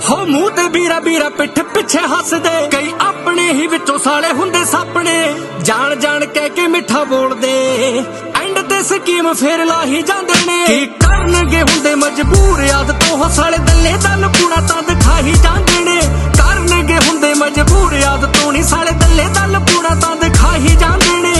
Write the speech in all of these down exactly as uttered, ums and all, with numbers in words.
ਹੋ ਮੂੰਹ ਤੇ ਵੀਰਾ ਵੀਰਾ ਪਿੱਠ ਪਿੱਛੇ ਹੱਸਦੇ, ਕਈ ਆਪਣੇ ही विचों साले हुंदे सापने, जान जान कह के मिठा बोलदे, एंड ते स्कीम फिर लाही जांदे ने। की करनगे हुंदे मजबूर आदतों हो साले दल्ले दल पूरा तां दिखा ही जांदे ने। करनगे हुंदे मजबूर आदतों नी साले दल्ले दल पूरा तां दिखा ही जांदे ने।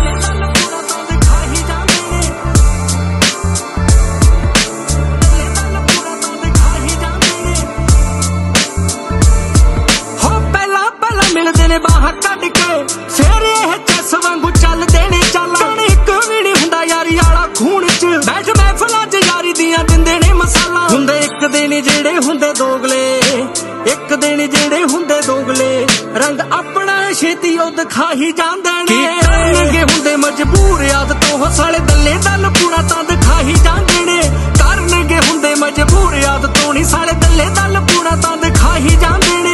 मिलदे ने बाहर कट के फिर यह चैस वांगू चलदे ने चालां, एक भी नहीं हुंदा यारी आला खून च, बैठ महफिलां च यारी दियां दिंदे ने मसाला। हुंदे एक दिन जेड़े हुंदे दोगले, एक दिन जेड़े हुंदे दोगले, रंग अपना छेती ओ दिखा ही जांदे ने। करनगे हुंदे मजबूर आदतों हो साले दल्ले दल पूरा तां दिखा ही जांदे ने। करनगे हुंदे मजबूर आदतों नी साले दल्ले दल पूरा तां दिखा ही जांदे ने।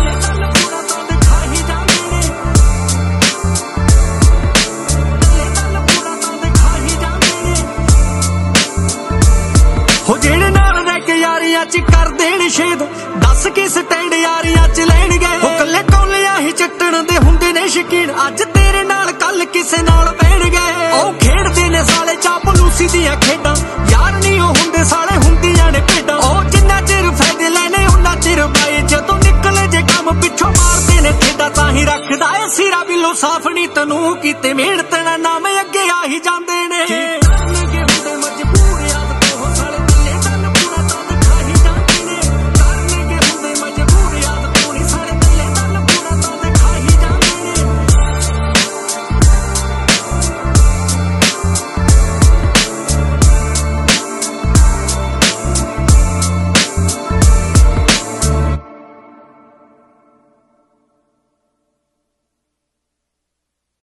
यारियां च कर देण छेद, दस के स्टैंड यारियां च लैण गए, ओ कल्ले कौलियां ही चट्टण दे हुंदे ने शकीन, अज तेरे नाल कल किसे नाल बैण गए। ओ खेडदे ने साले चापलूसी दियां खेडां, यार नी ओ हुंदे साले हुंदियां ने भेडां। ओ जिन्ना चिर फायदे लेने उन्ना चिर बाई, जदों निकले जे काम पिछों मारदे ने ठेडा, तां ही रखदा ए सिरा बिलो साफ नी तनू कीते मेहनत ना नाम अगे आ ही जांदे।